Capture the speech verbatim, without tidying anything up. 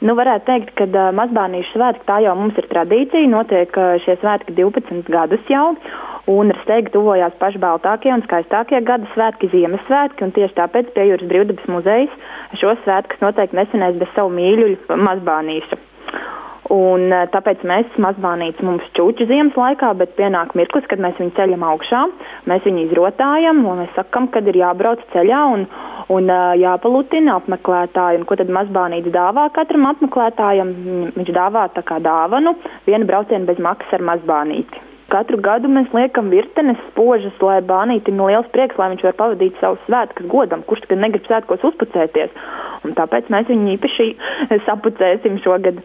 Nu, varētu teikt, ka uh, mazbērnīšu svētki tā jau mums ir tradīcija, notiek uh, šie svētki divpadsmit gadus jau, un ar steigi tuvojās paši baltākie un skaistākie gada svētki, Ziemassvētki, un tieši tāpēc pie Jūras brīvdabas muzejs šos svētkus noteikti nesenēs bez savu mīļuļu mazbērnīšu. Un uh, tāpēc mēs mazbērnītes mums čūču ziemas laikā, bet pienāk mirklis, kad mēs viņu ceļam augšā, mēs viņu izrotājam, un mēs sakam, kad ir jābrauc ceļā un un uh, jāpalutina apmeklētāji. Un ko tad mazbērnītis dāvā katram apmeklētājam? Viņš dāvā tā kā dāvanu vienu braucienu bez maksas ar mazbērnīti. Katru gadu mēs liekam virtenes spožas, lai bērnītim ir liels prieks, lai viņš var pavadīt savus svētkus godam, kurš tagad negrib svētkos uzpucēties. Un tāpēc mēs viņu īpaši sapucēsim šogad.